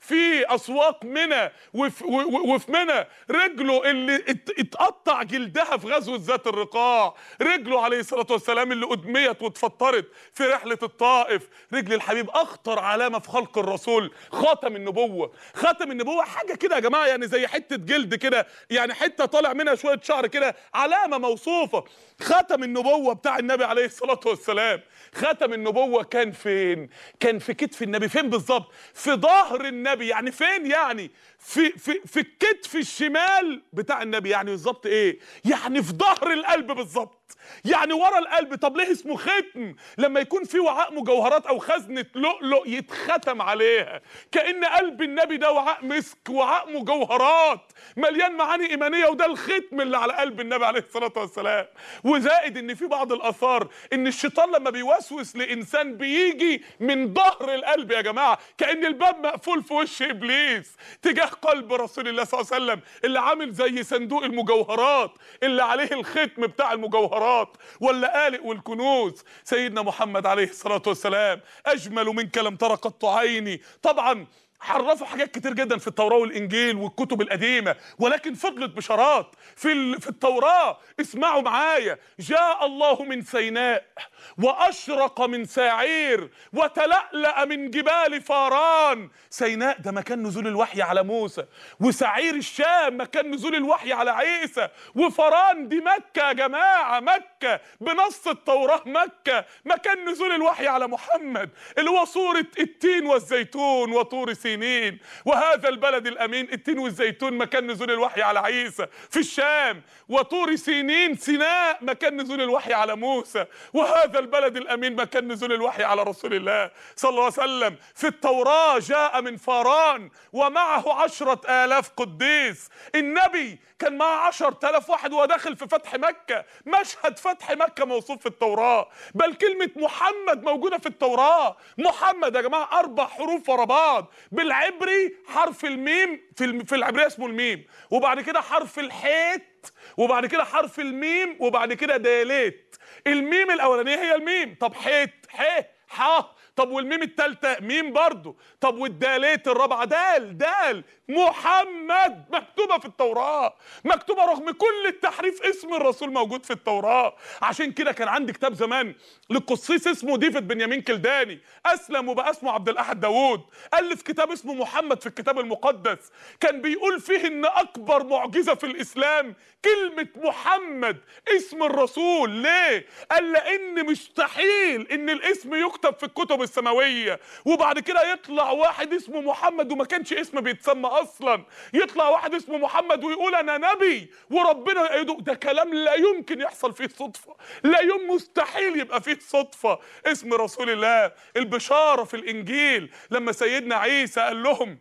في اسواق منى وفي, وفي منى، رجله اللي اتقطع جلدها في غزوه ذات الرقاع، رجله عليه الصلاه والسلام اللي ادميت واتفطرت في رحله الطائف. رجل الحبيب اخطر علامه في خلق الرسول، خاتم النبوه. خاتم النبوه حاجه كده يا جماعه، يعني زي حته جلد كده، يعني حته طالع منها شويه شعر كده، علامه موصوفه. خاتم النبوه بتاع النبي عليه الصلاه والسلام. خاتم النبوه كان فين؟ كان في كتف النبي. فين بالظبط؟ في ظهر النبي. يعني فين؟ يعني في في في الكتف الشمال بتاع النبي. يعني بالظبط ايه؟ يعني في ظهر القلب بالظبط، يعني ورا القلب. طب ليه اسمه ختم؟ لما يكون في وعاء مجوهرات او خزنه لؤلؤ يتختم عليها، كأن قلب النبي ده وعاء مسك، وعاء مجوهرات مليان معاني ايمانيه، وده الختم اللي على قلب النبي عليه الصلاه والسلام. وزائد ان في بعض الاثار ان الشيطان لما بيوسوس لانسان بيجي من ظهر القلب يا جماعه، كأن الباب مقفول في وش ابليس تجاه قلب رسول الله صلى الله عليه وسلم، اللي عامل زي صندوق المجوهرات اللي عليه الختم بتاع المجوهرات واللآلئ والكنوز. سيدنا محمد عليه الصلاة والسلام أجمل منك لم تر قط عيني. طبعا حرفوا حاجات كتير جدا في التوراة والإنجيل والكتب القديمة، ولكن فضلت بشارات في في التوراة. اسمعوا معايا: جاء الله من سيناء وأشرق من ساعير وتلألأ من جبال فاران. سيناء ده مكان نزول الوحي على موسى، وسعير الشام مكان نزول الوحي على عيسى، وفاران دي مكة يا جماعة، مكة بنص التوراة، مكة مكان نزول الوحي على محمد، اللي هو سورة التين والزيتون وطور سينين. وهذا البلد الأمين، التين والزيتون مكان نزول الوحي على عيسى في الشام، وطور سينين سيناء مكان نزول الوحي على موسى، وهذا البلد الأمين مكان نزول الوحي على رسول الله صلى الله عليه وسلم. في التوراة جاء من فاران ومعه عشرة آلاف قديس. النبي كان معه عشرة آلاف واحد وهو داخل في فتح مكة. مشهد فتح مكة موصوف في التوراة، بل كلمة محمد موجودة في التوراة. محمد يا جماعة أربع حروف ورا بعض. بالعبري حرف الميم، في في العبرية اسمه الميم، وبعد كده حرف الحيت، وبعد كده حرف الميم، وبعد كده داليت. الميم الأولانية هي الميم، طب حيت ح ح، طب والميم التالتة ميم برضو، طب والداليت الرابعة دال دال. محمد مكتوبة في التوراة، مكتوبة رغم كل التحريف، اسم الرسول موجود في التوراة. عشان كده كان عندي كتاب زمان للقسيس اسمه ديفيد بنيامين كلداني، أسلم وبقى اسمه عبد الأحد داوود، ألف كتاب اسمه محمد في الكتاب المقدس. كان بيقول فيه إن أكبر معجزة في الإسلام كلمة محمد اسم الرسول. ليه؟ قال لأن مستحيل إن الاسم يكتب في الكتب السماوية وبعد كده يطلع واحد اسمه محمد وما كانش اسم بيتسمى اصلا، يطلع واحد اسمه محمد ويقول انا نبي وربنا يأيده. ده كلام لا يمكن يحصل فيه صدفة، لا يوم مستحيل يبقى فيه صدفة. اسم رسول الله البشارة في الانجيل لما سيدنا عيسى قال لهم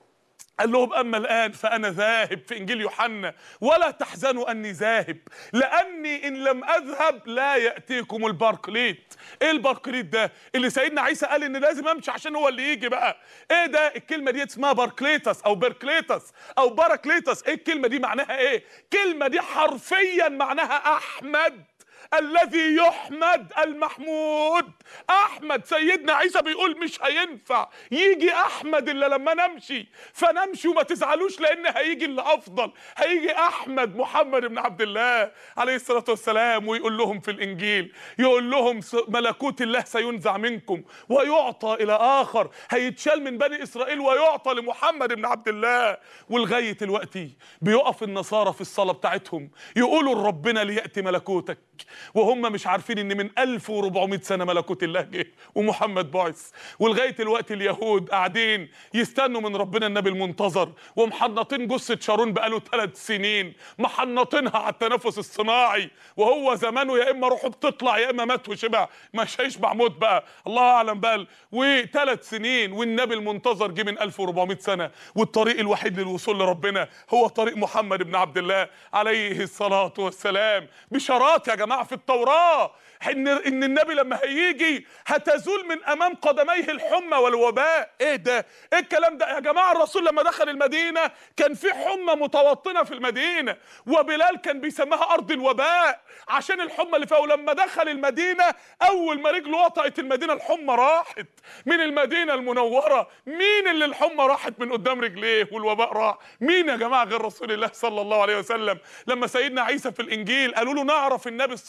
قال لهم أما الآن فأنا ذاهب في إنجيل يوحنا، ولا تحزنوا أني ذاهب لأني إن لم أذهب لا يأتيكم البرقليط. إيه البرقليط ده؟ اللي سيدنا عيسى قال إن لازم أمشي عشان هو اللي يجي بقى. إيه ده؟ الكلمة دي اسمها برقليطس أو برقليطس أو باراكليطس. إيه الكلمة دي معناها إيه؟ الكلمة دي حرفيا معناها أحمد، الذي يحمد، المحمود. احمد. سيدنا عيسى بيقول مش هينفع يجي احمد الا لما نمشي، فنمشي وما تزعلوش لان هيجي اللي افضل، هيجي احمد محمد بن عبد الله عليه الصلاه والسلام. ويقول لهم في الانجيل، يقول لهم ملكوت الله سينزع منكم ويعطى الى اخر، هيتشال من بني اسرائيل ويعطى لمحمد بن عبد الله. ولغايه دلوقتي بيقف النصارى في الصلاه بتاعتهم يقولوا لربنا لياتي ملكوتك، وهم مش عارفين ان من ألف وأربعمائة سنه ملكوت الله جه ومحمد بعث. ولغايه دلوقت اليهود قاعدين يستنوا من ربنا النبي المنتظر، ومحنطين جثه شارون بقاله ثلاث سنين، محنطينها على التنفس الصناعي، وهو زمانه يا اما روحه بتطلع يا اما مات وشبع، مش هيشبع موت بقى، الله اعلم بقى. وثلاث سنين والنبي المنتظر جه من ألف وأربعمائة سنه، والطريق الوحيد للوصول لربنا هو طريق محمد بن عبد الله عليه الصلاه والسلام. بشارات يا جماعه في التوراة ان ان النبي لما هيجي هتزول من امام قدميه الحمى والوباء. ايه ده؟ ايه الكلام ده يا جماعه؟ الرسول لما دخل المدينه كان في حمى متوطنه في المدينه، وبلال كان بيسميها ارض الوباء عشان الحمى اللي فيها. ولما دخل المدينه اول ما رجله وطئت المدينه الحمى راحت من المدينه المنوره. مين اللي الحمى راحت من قدام رجليه والوباء راح؟ مين يا جماعه غير رسول الله صلى الله عليه وسلم؟ لما سيدنا عيسى في الانجيل قالوا له نعرف النبي الصالح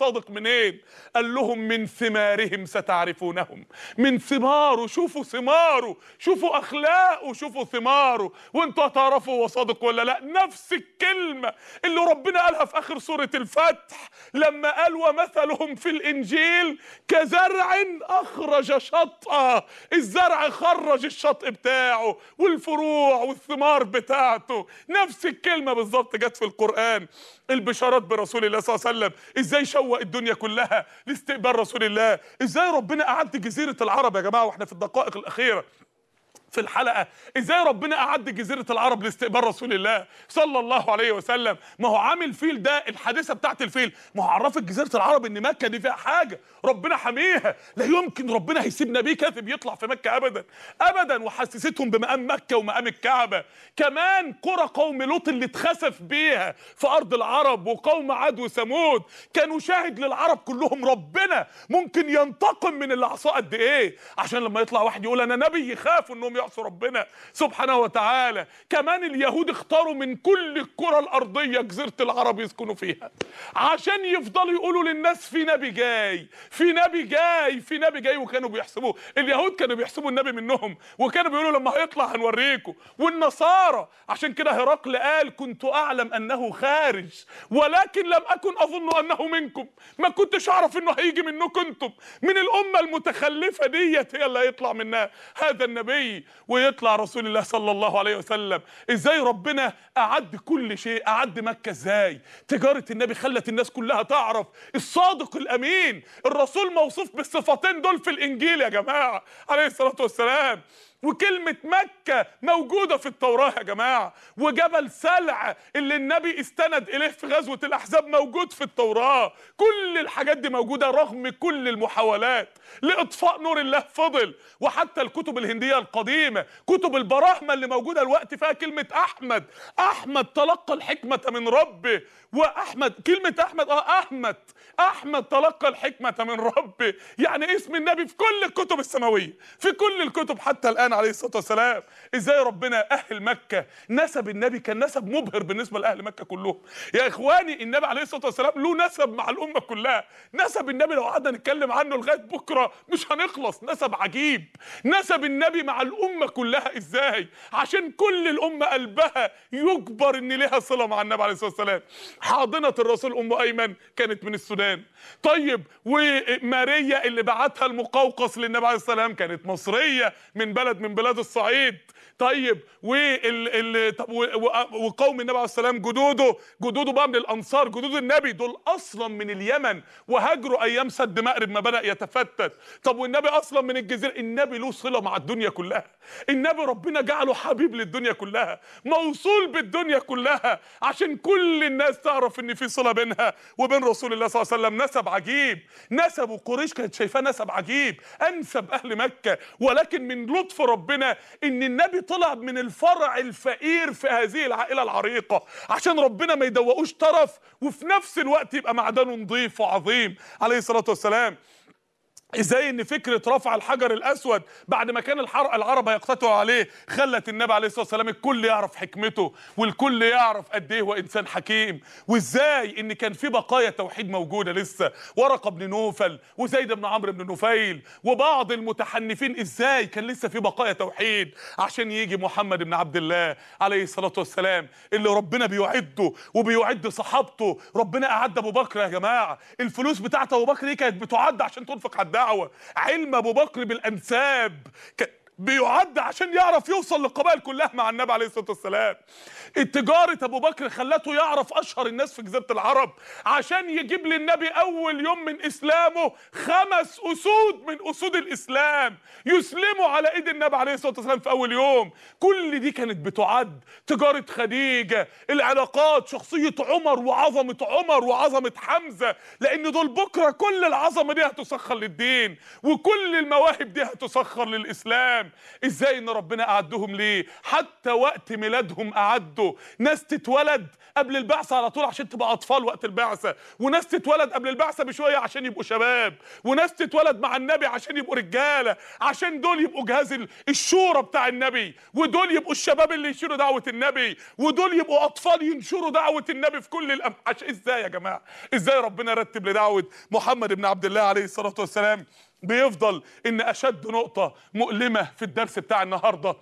الصادق منين؟ قال لهم من ثمارهم ستعرفونهم. من ثماره، شوفوا ثماره، شوفوا اخلاقه، شوفوا ثماره وانتوا هتعرفوا هو صادق ولا لا. نفس الكلمه اللي ربنا قالها في اخر سوره الفتح لما قال ومثلهم في الانجيل كزرع اخرج شطأه. الزرع خرج الشطء بتاعه والفروع والثمار بتاعته. نفس الكلمه بالظبط جت في القران. البشارات برسول الله صلى الله عليه وسلم، ازاي شوق الدنيا كلها لاستقبال رسول الله، ازاي ربنا اعد جزيره العرب يا جماعه واحنا في الدقائق الاخيره في الحلقه، ازاي ربنا اعد جزيره العرب لاستقبال رسول الله صلى الله عليه وسلم. ما هو عامل فيل ده، الحادثه بتاعت الفيل ما هو عرفت جزيره العرب ان مكه دي فيها حاجه ربنا حميها، لا يمكن ربنا هيسيب نبي كاذب يطلع في مكه ابدا ابدا. وحسستهم بمقام مكه ومقام الكعبه. كمان قرى قوم لوط اللي اتخسف بيها في ارض العرب وقوم عاد وثمود كانوا شاهد للعرب كلهم ربنا ممكن ينتقم من اللي عصاه قد ايه، عشان لما يطلع واحد يقول انا نبي يخافوا انهم يعصوا ربنا سبحانه وتعالى. كمان اليهود اختاروا من كل الكرة الارضيه جزيره العرب يسكنوا فيها عشان يفضلوا يقولوا للناس في نبي جاي، في نبي جاي، في نبي جاي. وكانوا بيحسبوه، اليهود كانوا بيحسبوا النبي منهم وكانوا بيقولوا لما هيطلع هنوريكم. والنصارى عشان كده هرقل قال كنت اعلم انه خارج ولكن لم اكن اظن انه منكم. ما كنتش اعرف انه هيجي منكم انتم، من الامه المتخلفه ديت هي اللي هيطلع منها هذا النبي ويطلع رسول الله صلى الله عليه وسلم. ازاي ربنا اعد كل شيء، اعد مكه ازاي. تجاره النبي خلت الناس كلها تعرف الصادق الامين. الرسول موصوف بالصفتين دول في الانجيل يا جماعه عليه الصلاه والسلام. وكلمة مكة موجودة في التوراة يا جماعة. وجبل سلع اللي النبي استند إليه في غزوة الأحزاب موجود في التوراة. كل الحاجات دي موجودة رغم كل المحاولات لإطفاء نور الله فضل. وحتى الكتب الهندية القديمة، كتب البراهمة اللي موجودة الوقت فيها كلمة أحمد. أحمد تلقى الحكمة من ربه. وأحمد كلمة أحمد آه أحمد أحمد تلقى الحكمة من ربه، يعني اسم النبي في كل الكتب السماوية، في كل الكتب حتى الآن عليه الصلاة والسلام. ازاي ربنا أهل مكة نسب النبي كان نسب مبهر بالنسبة لأهل مكة كلهم. يا إخواني النبي عليه الصلاة والسلام له نسب مع الأمة كلها. نسب النبي لو قعدنا نتكلم عنه لغاية بكرة مش هنخلص. نسب عجيب. نسب النبي مع الأمة كلها ازاي؟ عشان كل الأمة قلبها يجبر ان ليها صلة مع النبي عليه الصلاة والسلام. حاضنة الرسول أم أيمن كانت من السودان. طيب وماريا اللي بعتها المقوقص للنبي عليه الصلاة والسلام كانت مصرية من بلد من بلاد الصعيد. طيب وال ال... طب وقوم النبي عليه السلام جدوده جدوده بقى من الانصار، جدود النبي دول اصلا من اليمن وهاجروا ايام سد مأرب ما بدأ يتفتت. طب والنبي اصلا من الجزيره. النبي له صله مع الدنيا كلها. النبي ربنا جعله حبيب للدنيا كلها، موصول بالدنيا كلها عشان كل الناس تعرف ان في صله بينها وبين رسول الله صلى الله عليه وسلم. نسب عجيب. نسب وقريش كانت شايفاه نسب عجيب، انسب اهل مكه. ولكن من لطف ربنا ان النبي طلع من الفرع الفقير في هذه العائله العريقه عشان ربنا ما يدوقوش طرف وفي نفس الوقت يبقى معدنه نظيف وعظيم عليه الصلاه والسلام. ازاي ان فكره رفع الحجر الاسود بعد ما كان العرب هيقتتلوا عليه خلت النبي عليه الصلاه والسلام الكل يعرف حكمته والكل يعرف قد ايه هو انسان حكيم. وازاي ان كان في بقايا توحيد موجوده لسه. ورقه بن نوفل وزيد بن عمرو بن نفيل وبعض المتحنفين، ازاي كان لسه في بقايا توحيد عشان يجي محمد بن عبد الله عليه الصلاه والسلام اللي ربنا بيعده وبيعد صحابته. ربنا اعد ابو بكر يا جماعه. الفلوس بتاعت ابو بكر دي كانت بتعد عشان تنفق على الدعوه. علم ابو بكر بالانساب بيعد عشان يعرف يوصل للقبائل كلها مع النبي عليه الصلاه والسلام. التجاره ابو بكر خلته يعرف اشهر الناس في جزيره العرب عشان يجيب للنبي اول يوم من اسلامه خمس اسود من اسود الاسلام يسلموا على ايد النبي عليه الصلاه والسلام في اول يوم. كل دي كانت بتعد. تجاره خديجه، العلاقات، شخصيه عمر وعظمه عمر وعظمه حمزه، لان دول بكره كل العظمه دي هتسخر للدين وكل المواهب دي هتسخر للاسلام. والسلام. ازاي ان ربنا اعدهم ليه؟ حتى وقت ميلادهم اعدوا ناس تتولد قبل البعثه على طول عشان تبقى اطفال وقت البعثه، وناس تتولد قبل البعثه بشويه عشان يبقوا شباب، وناس تتولد مع النبي عشان يبقوا رجاله، عشان دول يبقوا جهاز الشورى بتاع النبي، ودول يبقوا الشباب اللي يشيلوا دعوه النبي، ودول يبقوا اطفال ينشروا دعوه النبي في كل الاماكن. ازاي يا جماعه؟ ازاي ربنا رتب لدعوه محمد بن عبد الله عليه الصلاه والسلام؟ بيفضل ان اشد نقطه مؤلمه في الدرس بتاع النهارده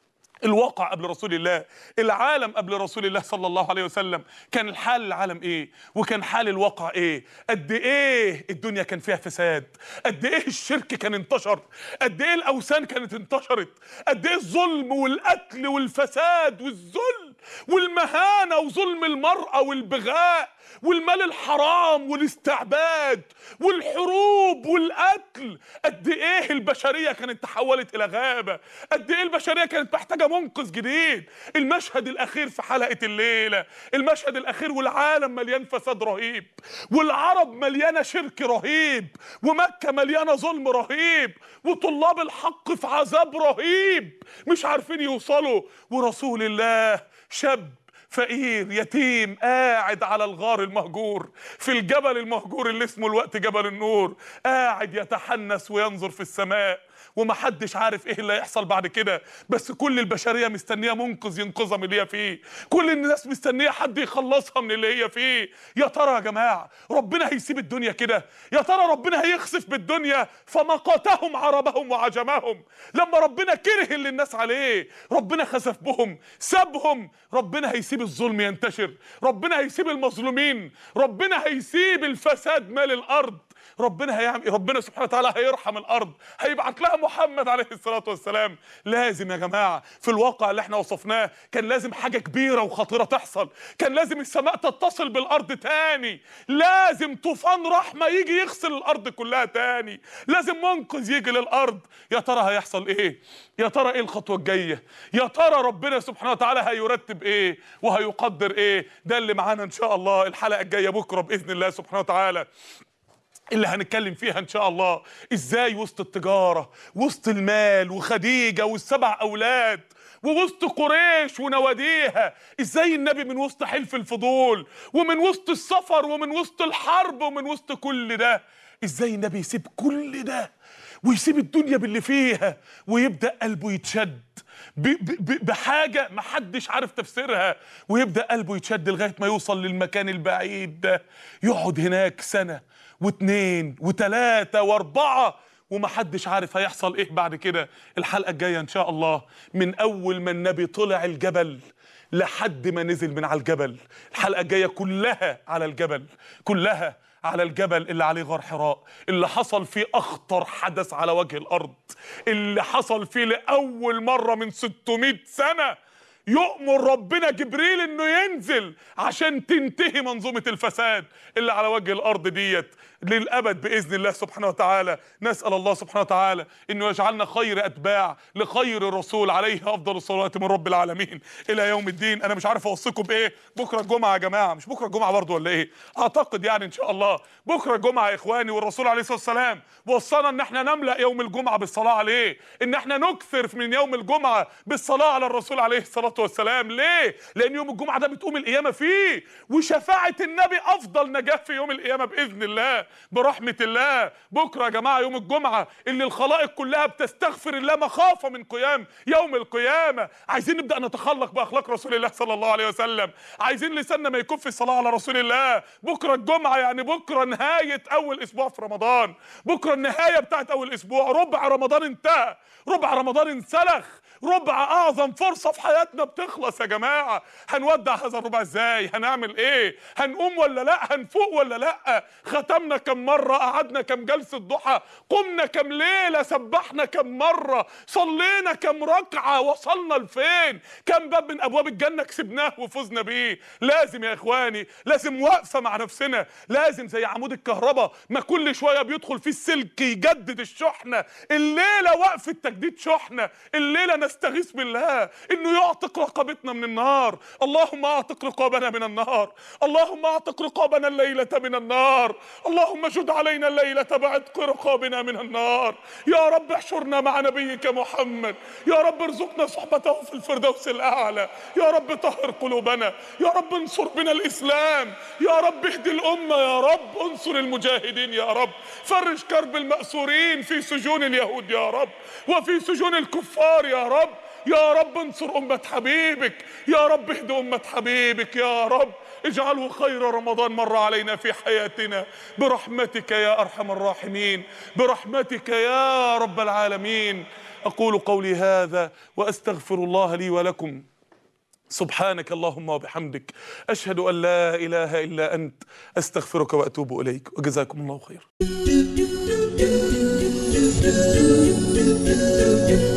الواقع قبل رسول الله، العالم قبل رسول الله صلى الله عليه وسلم. كان الحال العالم ايه؟ وكان حال الواقع ايه؟ قد ايه الدنيا كان فيها فساد، قد ايه الشرك كان انتشر، قد ايه الاوثان كانت انتشرت، قد ايه الظلم والقتل والفساد والذل والمهانه وظلم المراه والبغاء والمال الحرام والاستعباد والحروب والقتل. قد ايه البشريه كانت تحولت الى غابه، قد ايه البشريه كانت محتاجه منقذ جديد. المشهد الاخير في حلقه الليله، المشهد الاخير والعالم مليان فساد رهيب، والعرب مليانه شرك رهيب، ومكه مليانه ظلم رهيب، وطلاب الحق في عذاب رهيب مش عارفين يوصلوا، ورسول الله شاب فقير يتيم قاعد على الغار المهجور في الجبل المهجور اللي اسمه الوقت جبل النور، قاعد يتحنس وينظر في السماء، ومحدش عارف ايه اللي هيحصل بعد كده، بس كل البشريه مستنيه منقذ ينقذها من اللي هي فيه، كل الناس مستنيه حد يخلصها من اللي هي فيه. يا ترى يا جماعه ربنا هيسيب الدنيا كده؟ يا ترى ربنا هيخسف بالدنيا؟ فمقتهم عربهم وعجمهم. لما ربنا كره اللي الناس عليه ربنا خسف بهم سابهم. ربنا هيسيب الظلم ينتشر، ربنا هيسيب المظلومين، ربنا هيسيب الفساد مال الارض، ربنا هيعمل، ربنا سبحانه وتعالى هيرحم الارض، هيبعت لها محمد عليه الصلاه والسلام. لازم يا جماعه في الواقع اللي احنا وصفناه كان لازم حاجه كبيره وخطيره تحصل، كان لازم السماء تتصل بالارض تاني، لازم طوفان رحمه يجي يغسل الارض كلها تاني، لازم منقذ يجي للارض. يا ترى هيحصل ايه؟ يا ترى ايه الخطوه الجايه؟ يا ترى ربنا سبحانه وتعالى هيرتب ايه وهيقدر ايه؟ ده اللي معانا ان شاء الله الحلقه الجايه بكره باذن الله سبحانه وتعالى، اللي هنتكلم فيها ان شاء الله ازاي وسط التجاره، وسط المال وخديجه والسبع اولاد، ووسط قريش ونواديها، ازاي النبي من وسط حلف الفضول ومن وسط السفر ومن وسط الحرب ومن وسط كل ده، ازاي النبي يسيب كل ده ويسيب الدنيا باللي فيها ويبدأ قلبه يتشد بحاجة محدش عارف تفسيرها، ويبدأ قلبه يتشد لغاية ما يوصل للمكان البعيد ده، يقعد هناك سنة واثنين وثلاثة واربعة ومحدش عارف هيحصل ايه بعد كده. الحلقة الجاية ان شاء الله من اول ما النبي طلع الجبل لحد ما نزل من على الجبل، الحلقة الجاية كلها على الجبل، كلها على الجبل اللي عليه غار حراء، اللي حصل فيه اخطر حدث على وجه الارض، اللي حصل فيه لاول مرة من ستمائة سنة يؤمر ربنا جبريل انه ينزل عشان تنتهي منظومة الفساد اللي على وجه الارض ديت للابد باذن الله سبحانه وتعالى. نسال الله سبحانه وتعالى انه يجعلنا خير اتباع لخير الرسول عليه افضل الصلوات من رب العالمين الى يوم الدين. انا مش عارف اوصيكم بايه، بكره الجمعه يا جماعه، مش بكره الجمعه برضو ولا ايه؟ اعتقد يعني ان شاء الله بكره الجمعه يا اخواني، والرسول عليه الصلاه والسلام وصانا ان احنا نملا يوم الجمعه بالصلاه عليه، ان احنا نكثر من يوم الجمعه بالصلاه على الرسول عليه الصلاه والسلام. ليه؟ لان يوم الجمعه ده بتقوم القيامه فيه، وشفاعه النبي افضل نجاه في يوم القيامه باذن الله برحمه الله. بكره يا جماعه يوم الجمعه اللي الخلائق كلها بتستغفر الله مخافه من قيام يوم القيامه. عايزين نبدا نتخلق باخلاق رسول الله صلى الله عليه وسلم، عايزين لساننا ما يكون في الصلاه على رسول الله. بكره الجمعه يعني بكره نهايه اول اسبوع في رمضان، بكره النهايه بتاعت اول اسبوع، ربع رمضان انتهى، ربع رمضان انسلخ، ربع اعظم فرصه في حياتنا بتخلص يا جماعه. هنودع هذا الربع ازاي؟ هنعمل ايه؟ هنقوم ولا لا؟ هنفوق ولا لا؟ ختمنا كم مره؟ قعدنا كم جلسه ضحى؟ قمنا كم ليله؟ سبحنا كم مره؟ صلينا كم ركعه؟ وصلنا لفين؟ كم باب من ابواب الجنه كسبناه وفزنا بيه؟ لازم يا اخواني، لازم وقفه مع نفسنا، لازم زي عمود الكهرباء ما كل شويه بيدخل فيه السلك يجدد الشحنه، الليله وقفه تجديد شحنه، الليله نستغيث بالله انه يعتق رقبتنا من النار. اللهم اعتق رقابنا من النار، اللهم اعتق رقابنا الليلة من النار، اللهم جد علينا الليلة بعتق رقابنا من النار. يا رب احشرنا مع نبيك محمد، يا رب ارزقنا صحبته في الفردوس الاعلى، يا رب طهر قلوبنا، يا رب انصر بنا الاسلام، يا رب اهدي الامة، يا رب انصر المجاهدين، يا رب فرج كرب المأسورين في سجون اليهود يا رب وفي سجون الكفار يا رب، يا رب انصر أمة حبيبك، يا رب اهد أمة حبيبك، يا رب اجعله خير رمضان مر علينا في حياتنا برحمتك يا أرحم الراحمين، برحمتك يا رب العالمين. أقول قولي هذا وأستغفر الله لي ولكم. سبحانك اللهم وبحمدك، أشهد أن لا إله إلا أنت، أستغفرك وأتوب إليك، وجزاكم الله خير.